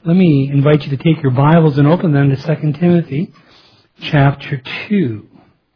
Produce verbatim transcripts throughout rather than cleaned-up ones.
Let me invite you to take your Bibles and open them to Second Timothy chapter two.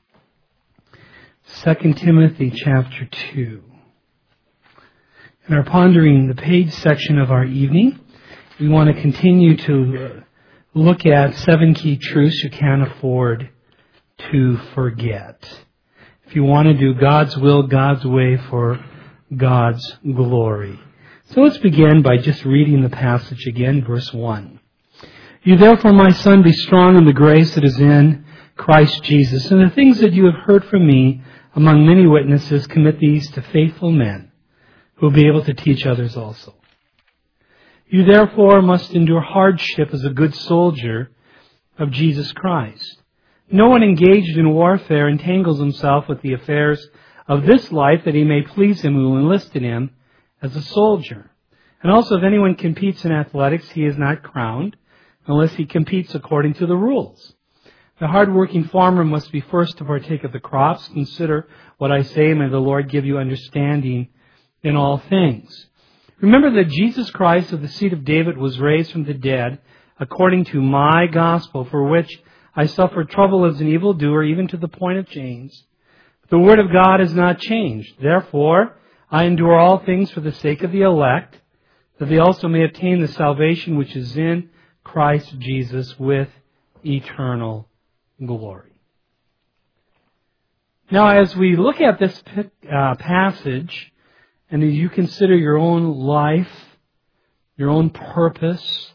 Second Timothy chapter two. In our pondering the page section of our evening, we want to continue to look at seven key truths you can't afford to forget. If you want to do God's will, God's way for God's glory. So let's begin by just reading the passage again, verse one. You therefore, my son, be strong in the grace that is in Christ Jesus, and the things that you have heard from me among many witnesses, commit these to faithful men who will be able to teach others also. You therefore must endure hardship as a good soldier of Jesus Christ. No one engaged in warfare entangles himself with the affairs of this life, that he may please him who enlisted him as a soldier. And also, if anyone competes in athletics, he is not crowned unless he competes according to the rules. The hard-working farmer must be first to partake of the crops. Consider what I say, may the Lord give you understanding in all things. Remember that Jesus Christ of the seed of David was raised from the dead according to my gospel, for which I suffered trouble as an evildoer, even to the point of chains. The word of God has not changed. Therefore, I endure all things for the sake of the elect, that they also may obtain the salvation which is in Christ Jesus with eternal glory. Now, as we look at this uh, passage, and as you consider your own life, your own purpose,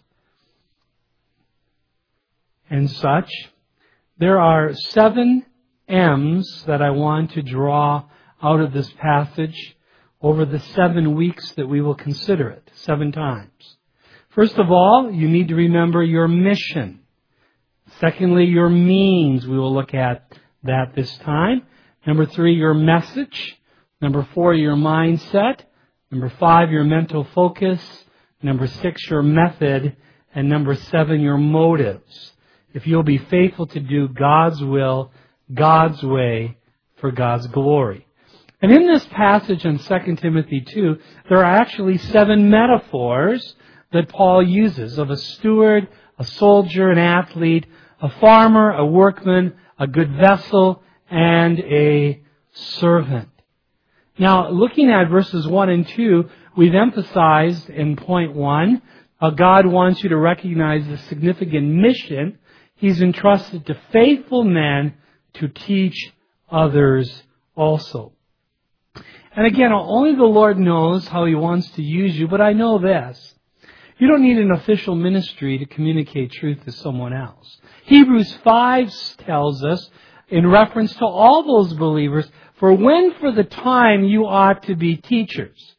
and such, there are seven M's that I want to draw out of this passage over the seven weeks that we will consider it, seven times. First of all, you need to remember your mission. Secondly, your means. We will look at that this time. Number three, your message. Number four, your mindset. Number five, your mental focus. Number six, your method. And number seven, your motives. If you'll be faithful to do God's will, God's way, for God's glory. And in this passage in Second Timothy two, there are actually seven metaphors that Paul uses of a steward, a soldier, an athlete, a farmer, a workman, a good vessel, and a servant. Now, looking at verses one and two, we've emphasized in point one, how God wants you to recognize the significant mission He's entrusted to faithful men to teach others also. And again, only the Lord knows how He wants to use you, but I know this. You don't need an official ministry to communicate truth to someone else. Hebrews five tells us, in reference to all those believers, for when for the time you ought to be teachers.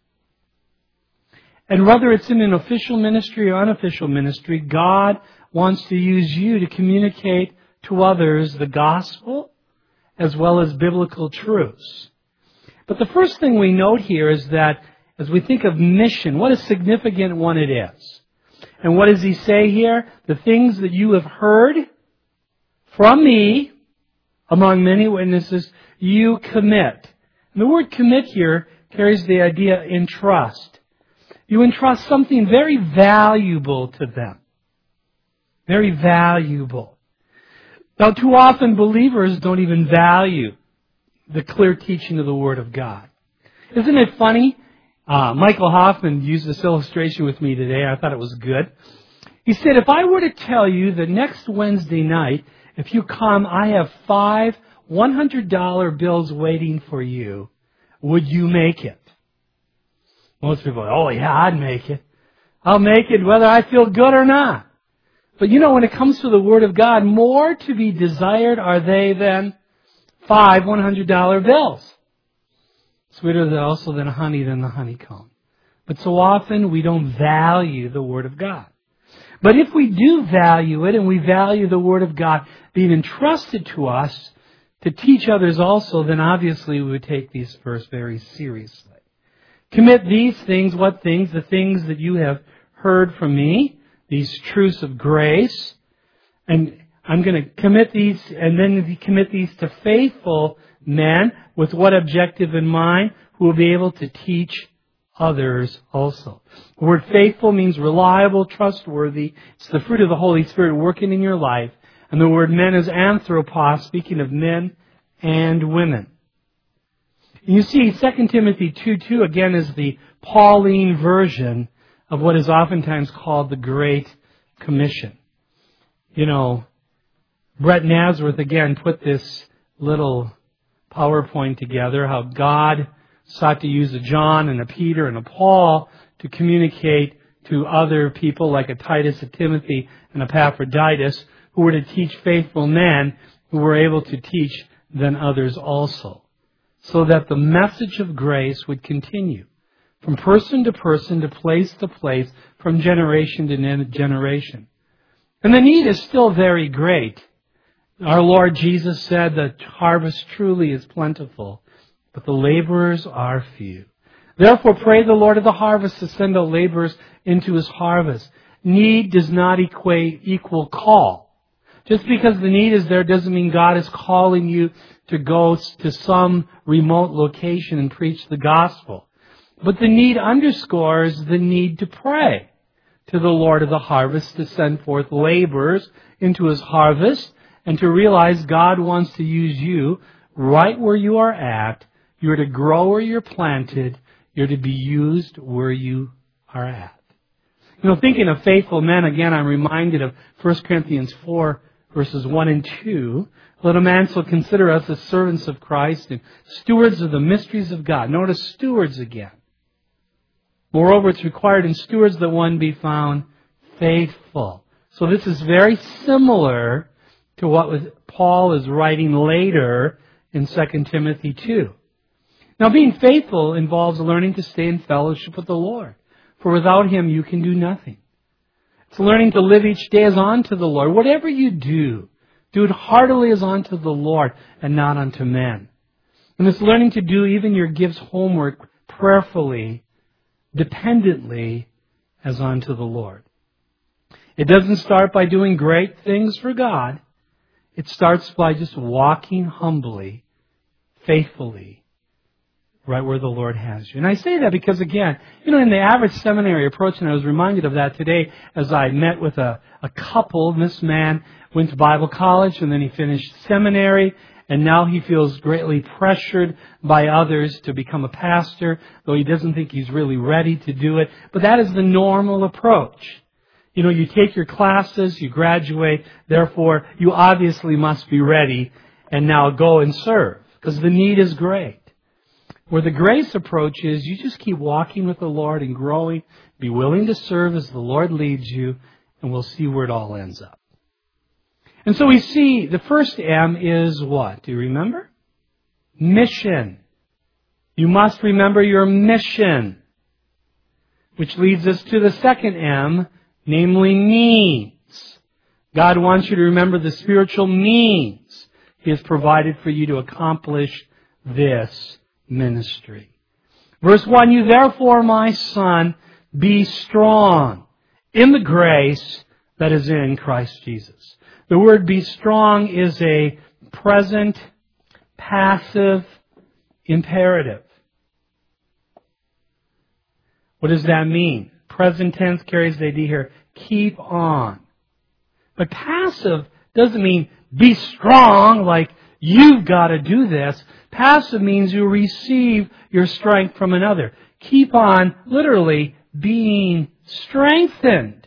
And whether it's in an official ministry or unofficial ministry, God wants to use you to communicate to others the gospel as well as biblical truths. But the first thing we note here is that as we think of mission, what a significant one it is. And what does he say here? The things that you have heard from me, among many witnesses, you commit. And the word commit here carries the idea entrust. You entrust something very valuable to them. Very valuable. Now, too often believers don't even value the clear teaching of the Word of God. Isn't it funny? Uh, Michael Hoffman used this illustration with me today. I thought it was good. He said, if I were to tell you that next Wednesday night, if you come, I have five one hundred dollar bills waiting for you, would you make it? Most people are, oh yeah, I'd make it. I'll make it whether I feel good or not. But you know, when it comes to the Word of God, more to be desired are they than five one hundred dollar bills. Sweeter also than honey than the honeycomb. But so often we don't value the Word of God. But if we do value it, and we value the Word of God being entrusted to us to teach others also, then obviously we would take these verses very seriously. Commit these things. What things? The things that you have heard from me, these truths of grace. And I'm going to commit these, and then commit these to faithful men with what objective in mind, who will be able to teach others also. The word faithful means reliable, trustworthy. It's the fruit of the Holy Spirit working in your life. And the word men is anthropos, speaking of men and women. You see, Second Timothy two two again is the Pauline version of what is oftentimes called the Great Commission. You know, Brett Nazareth again put this little PowerPoint together, how God sought to use a John and a Peter and a Paul to communicate to other people like a Titus, a Timothy, and a Epaphroditus, who were to teach faithful men who were able to teach then others also, so that the message of grace would continue from person to person, to place to place, from generation to generation. And the need is still very great. Our Lord Jesus said the harvest truly is plentiful, but the laborers are few. Therefore pray the Lord of the harvest to send out laborers into His harvest. Need does not equate equal call. Just because the need is there doesn't mean God is calling you to go to some remote location and preach the gospel. But the need underscores the need to pray to the Lord of the harvest to send forth laborers into His harvest, and to realize God wants to use you right where you are at. You're to grow where you're planted. You're to be used where you are at. You know, thinking of faithful men, again, I'm reminded of First Corinthians four, verses one and two. Let a man so consider us as servants of Christ and stewards of the mysteries of God. Notice stewards again. Moreover, it's required in stewards that one be found faithful. So this is very similar to what was, Paul is writing later in Second Timothy two. Now, being faithful involves learning to stay in fellowship with the Lord. For without Him, you can do nothing. It's learning to live each day as unto the Lord. Whatever you do, do it heartily as unto the Lord and not unto men. And it's learning to do even your gifts homework prayerfully, dependently, as unto the Lord. It doesn't start by doing great things for God. It starts by just walking humbly, faithfully, right where the Lord has you. And I say that because, again, you know, in the average seminary approach, and I was reminded of that today as I met with a, a couple. This man went to Bible college and then he finished seminary, and now he feels greatly pressured by others to become a pastor, though he doesn't think he's really ready to do it. But that is the normal approach. You know, you take your classes, you graduate, therefore you obviously must be ready and now go and serve, because the need is great. Where the grace approach is, you just keep walking with the Lord and growing, be willing to serve as the Lord leads you, and we'll see where it all ends up. And so we see the first M is what? Do you remember? Mission. You must remember your mission. Which leads us to the second M, namely means. God wants you to remember the spiritual means He has provided for you to accomplish this ministry. Verse one, you therefore, my son, be strong in the grace that is in Christ Jesus. The word be strong is a present, passive imperative. What does that mean? Present tense carries the idea here, keep on. But passive doesn't mean be strong, like you've got to do this. Passive means you receive your strength from another. Keep on, literally, being strengthened.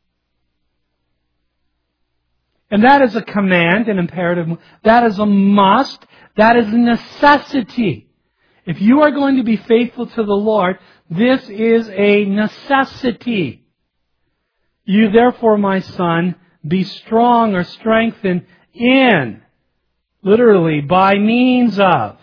And that is a command, an imperative. That is a must. That is a necessity. If you are going to be faithful to the Lord, this is a necessity. You therefore, my son, be strong or strengthened in, literally, by means of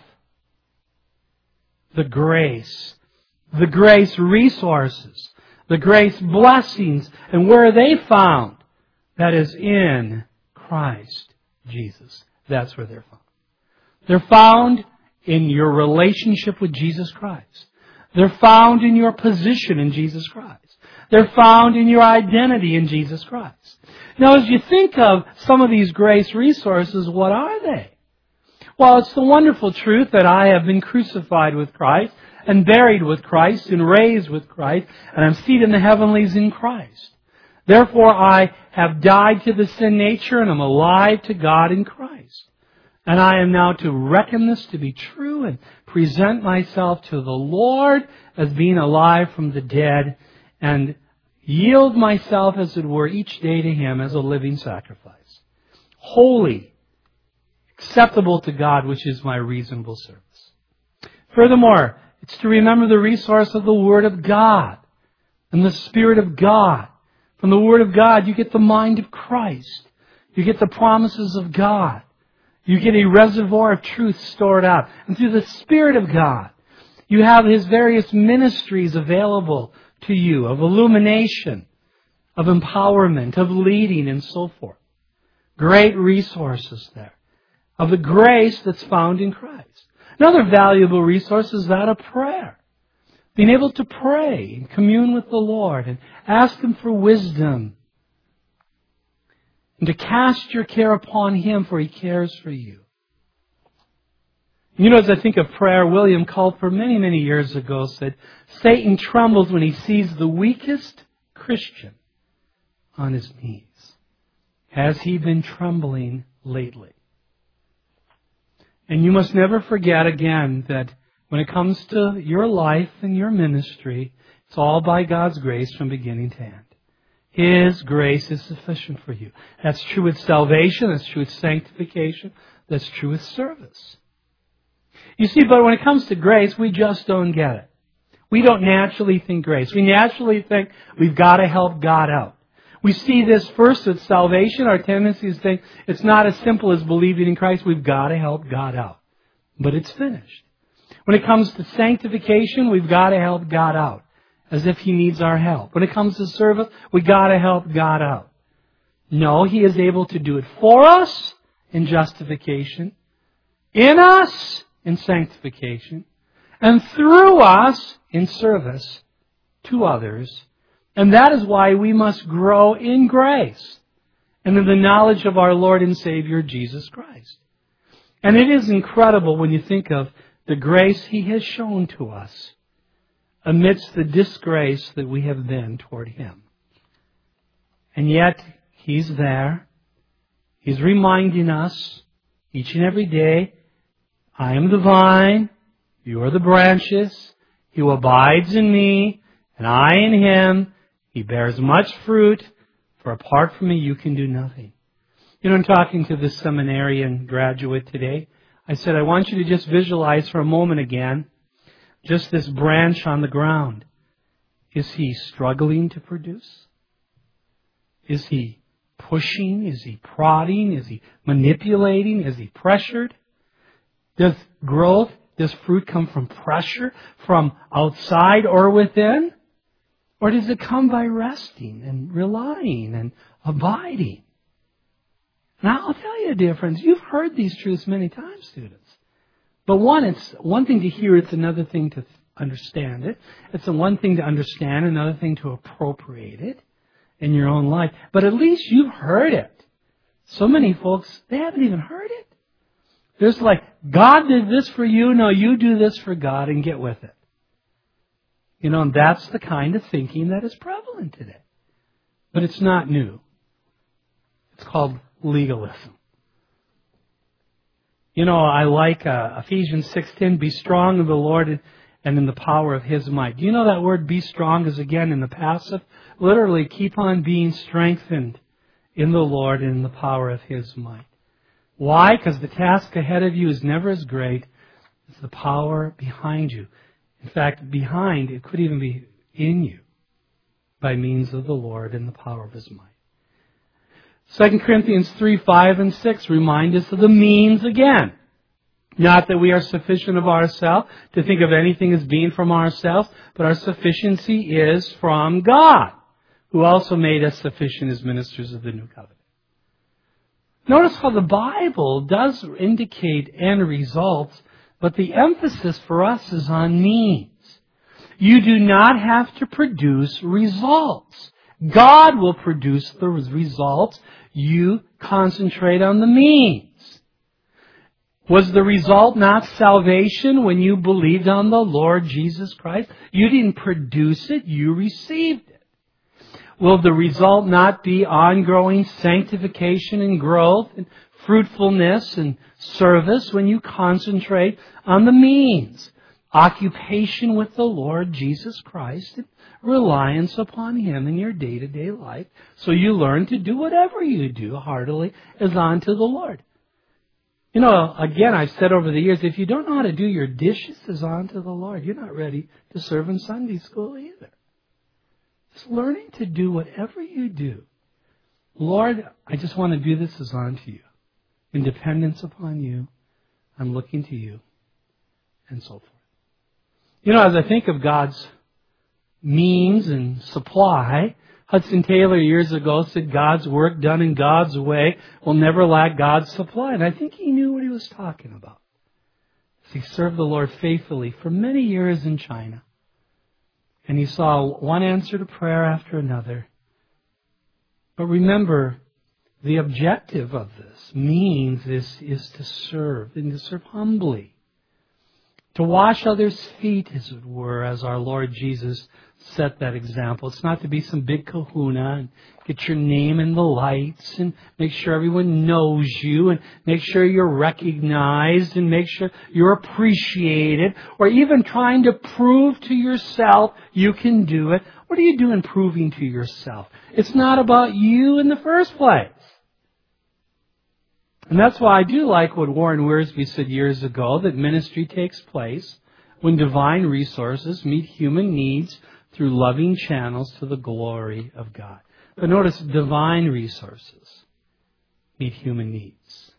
the grace. The grace resources. The grace blessings. And where are they found? That is in Christ Jesus. That's where they're found. They're found in your relationship with Jesus Christ. They're found in your position in Jesus Christ. They're found in your identity in Jesus Christ. Now, as you think of some of these grace resources, what are they? Well, it's the wonderful truth that I have been crucified with Christ, and buried with Christ and raised with Christ, and I'm seated in the heavenlies in Christ. Therefore I have died to the sin nature and I'm alive to God in Christ. And I am now to reckon this to be true and present myself to the Lord as being alive from the dead and yield myself, as it were, each day to Him as a living sacrifice. Holy, acceptable to God, which is my reasonable service. Furthermore, it's to remember the resource of the Word of God and the Spirit of God. From the Word of God, you get the mind of Christ. You get the promises of God. You get a reservoir of truth stored up. And through the Spirit of God, you have His various ministries available to you of illumination, of empowerment, of leading, and so forth. Great resources there of the grace that's found in Christ. Another valuable resource is that of prayer. Being able to pray and commune with the Lord and ask Him for wisdom. And to cast your care upon Him, for He cares for you. You know, as I think of prayer, William Culper many, many years ago said, Satan trembles when he sees the weakest Christian on his knees. Has he been trembling lately? And you must never forget again that when it comes to your life and your ministry, it's all by God's grace from beginning to end. His grace is sufficient for you. That's true with salvation. That's true with sanctification. That's true with service. You see, but when it comes to grace, we just don't get it. We don't naturally think grace. We naturally think we've got to help God out. We see this first with salvation. Our tendency is to think it's not as simple as believing in Christ. We've got to help God out. But it's finished. When it comes to sanctification, we've got to help God out, as if He needs our help. When it comes to service, we've got to help God out. No, He is able to do it for us in justification, in us in sanctification, and through us in service to others. And that is why we must grow in grace and in the knowledge of our Lord and Savior, Jesus Christ. And it is incredible when you think of the grace He has shown to us amidst the disgrace that we have been toward Him. And yet, He's there. He's reminding us each and every day, I am the vine, you are the branches, He who abides in me, and I in Him. He bears much fruit, for apart from me you can do nothing. You know, I'm talking to this seminarian graduate today. I said, I want you to just visualize for a moment again, just this branch on the ground. Is he struggling to produce? Is he pushing? Is he prodding? Is he manipulating? Is he pressured? Does growth, does fruit come from pressure, from outside or within? Or does it come by resting and relying and abiding? Now, I'll tell you a difference. You've heard these truths many times, students. But one, it's one thing to hear, it's another thing to understand it. It's one thing to understand, another thing to appropriate it in your own life. But at least you've heard it. So many folks, they haven't even heard it. There's like, God did this for you, no, you do this for God and get with it. You know, and that's the kind of thinking that is prevalent today. But it's not new. It's called legalism. You know, I like uh, Ephesians six ten, be strong in the Lord and in the power of His might. Do you know that word be strong is again in the passive? Literally, keep on being strengthened in the Lord and in the power of His might. Why? Because the task ahead of you is never as great as the power behind you. In fact, behind, it could even be in you by means of the Lord and the power of His might. Second Corinthians three, five, and six remind us of the means again. Not that we are sufficient of ourselves to think of anything as being from ourselves, but our sufficiency is from God, who also made us sufficient as ministers of the new covenant. Notice how the Bible does indicate end results, but the emphasis for us is on means. You do not have to produce results. God will produce the results. You concentrate on the means. Was the result not salvation when you believed on the Lord Jesus Christ? You didn't produce it, you received it. Will the result not be ongoing sanctification and growth and fruitfulness and service when you concentrate on the means? Occupation with the Lord Jesus Christ and reliance upon Him in your day-to-day life. So you learn to do whatever you do heartily as unto the Lord. You know, again, I've said over the years, if you don't know how to do your dishes as unto the Lord, you're not ready to serve in Sunday school either. Just learning to do whatever you do. Lord, I just want to do this as unto you. In dependence upon you, I'm looking to you, and so forth. You know, as I think of God's means and supply, Hudson Taylor years ago said God's work done in God's way will never lack God's supply. And I think he knew what he was talking about. He served the Lord faithfully for many years in China. And he saw one answer to prayer after another. But remember, the objective of this means is, is to serve, and to serve humbly. To wash others' feet, as it were, as our Lord Jesus set that example. It's not to be some big kahuna and get your name in the lights and make sure everyone knows you and make sure you're recognized and make sure you're appreciated, or even trying to prove to yourself you can do it. What are you doing proving to yourself? It's not about you in the first place. And that's why I do like what Warren Wiersbe said years ago, that ministry takes place when divine resources meet human needs through loving channels to the glory of God. But notice, divine resources meet human needs.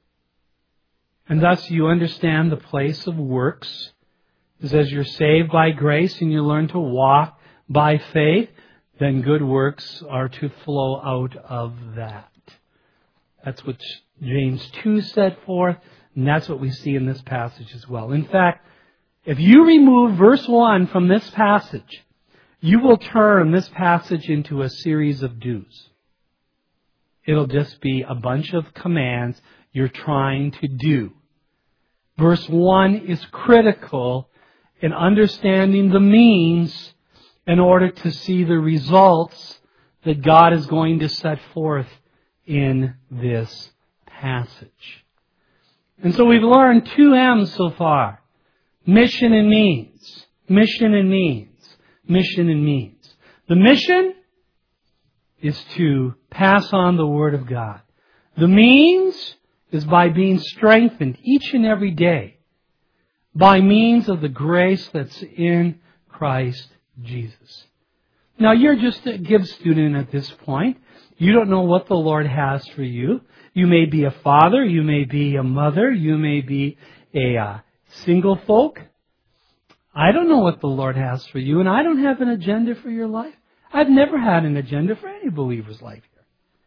And thus you understand the place of works is as you're saved by grace and you learn to walk by faith, then good works are to flow out of that. That's what James two set forth, and that's what we see in this passage as well. In fact, if you remove verse one from this passage, you will turn this passage into a series of do's. It'll just be a bunch of commands you're trying to do. Verse one is critical in understanding the means in order to see the results that God is going to set forth in this passage. And so we've learned two M's so far. Mission and means. Mission and means. Mission and means. The mission is to pass on the Word of God. The means is by being strengthened each and every day by means of the grace that's in Christ Jesus. Now, you're just a Gibbs student at this point. You don't know what the Lord has for you. You may be a father. You may be a mother. You may be a uh, single folk. I don't know what the Lord has for you, and I don't have an agenda for your life. I've never had an agenda for any believer's life here.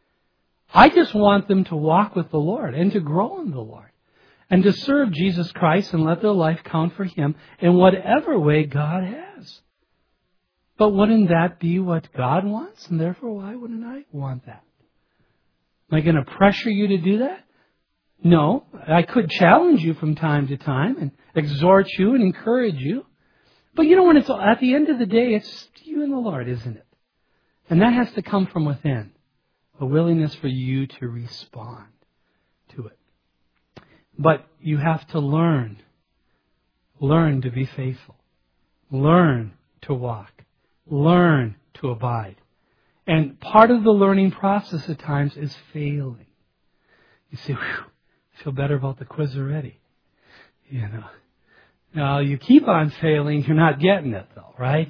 I just want them to walk with the Lord and to grow in the Lord and to serve Jesus Christ and let their life count for Him in whatever way God has. But wouldn't that be what God wants? And therefore, why wouldn't I want that? Am I going to pressure you to do that? No. I could challenge you from time to time and exhort you and encourage you. But you know, when it's at the end of the day, it's you and the Lord, isn't it? And that has to come from within. A willingness for you to respond to it. But you have to learn. Learn to be faithful. Learn to walk. Learn to abide. And part of the learning process at times is failing. You say, whew, I feel better about the quiz already. You know. Now, you keep on failing, you're not getting it though, right?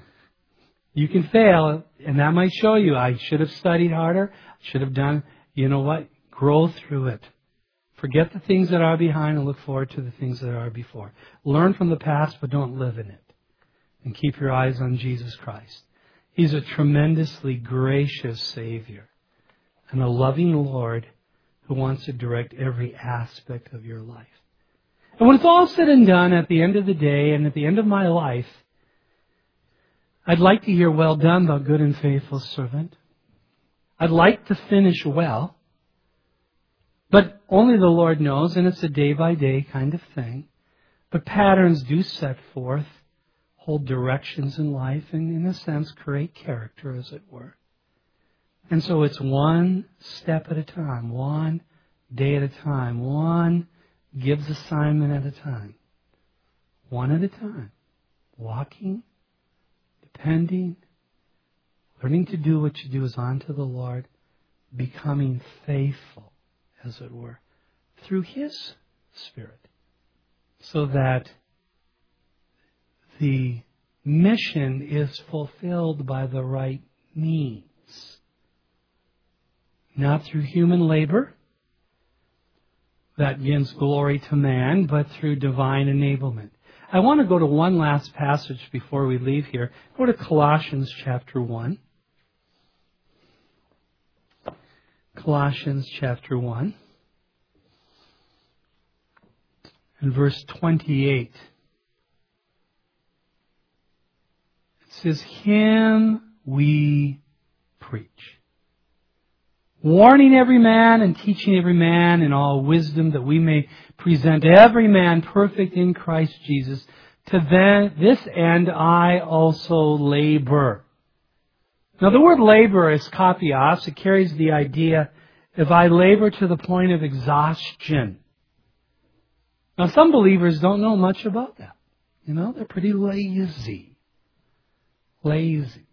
You can fail, and that might show you, I should have studied harder, I should have done, you know what? Grow through it. Forget the things that are behind and look forward to the things that are before. Learn from the past, but don't live in it. And keep your eyes on Jesus Christ. He's a tremendously gracious Savior and a loving Lord who wants to direct every aspect of your life. And when it's all said and done at the end of the day and at the end of my life, I'd like to hear, well done, thou good and faithful servant. I'd like to finish well. But only the Lord knows, and it's a day-by-day kind of thing. But patterns do set forth, hold directions in life, and in a sense create character, as it were. And so it's one step at a time, one day at a time, one gives assignment at a time, one at a time, walking, depending, learning to do what you do is unto the Lord, becoming faithful, as it were, through His Spirit, so that the mission is fulfilled by the right means. Not through human labor that gives glory to man, but through divine enablement. I want to go to one last passage before we leave here. Go to Colossians chapter one. Colossians chapter one. And verse twenty-eight. It says, Him we preach, warning every man and teaching every man in all wisdom, that we may present every man perfect in Christ Jesus. To then, this end I also labor. Now the word labor is kapios. It carries the idea if I labor to the point of exhaustion. Now some believers don't know much about that. You know, they're pretty lazy. Lazy.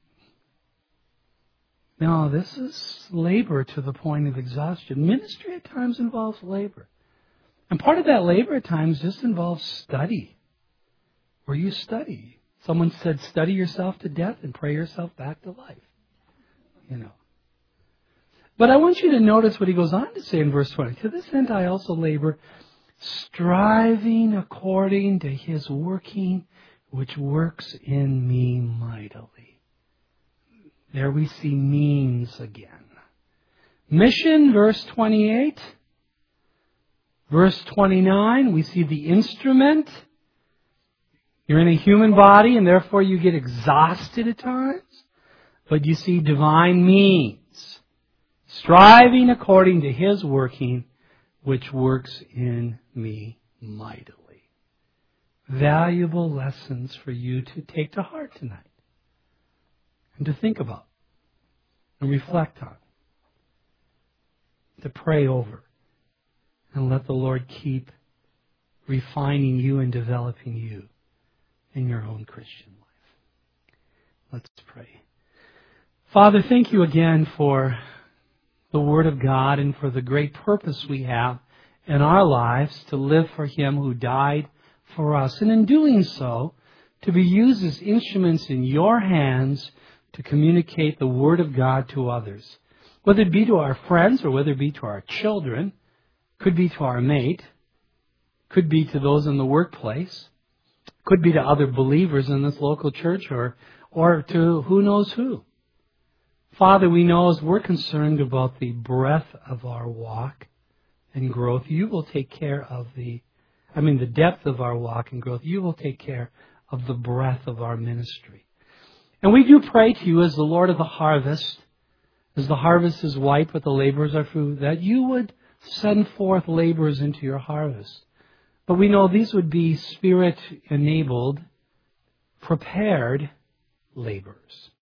No, this is labor to the point of exhaustion. Ministry at times involves labor. And part of that labor at times just involves study. Where you study. Someone said, study yourself to death and pray yourself back to life. You know. But I want you to notice what he goes on to say in verse twenty. To this end I also labor, striving according to His working, which works in me mightily. There we see means again. Mission, verse twenty-eight. Verse twenty-nine, we see the instrument. You're in a human body and therefore you get exhausted at times. But you see divine means. Striving according to His working, which works in me mightily. Valuable lessons for you to take to heart tonight. And to think about. And reflect on. To pray over. And let the Lord keep refining you and developing you in your own Christian life. Let's pray. Father, thank you again for the Word of God and for the great purpose we have in our lives to live for Him who died for us. And in doing so, to be used as instruments in your hands to communicate the Word of God to others. Whether it be to our friends or whether it be to our children, could be to our mate, could be to those in the workplace, could be to other believers in this local church or, or to who knows who. Father, we know as we're concerned about the breadth of our walk and growth, you will take care of the, I mean the depth of our walk and growth. You will take care of the breadth of our ministry. And we do pray to you as the Lord of the harvest, as the harvest is white but the laborers are few, that you would send forth laborers into your harvest. But we know these would be Spirit-enabled, prepared laborers.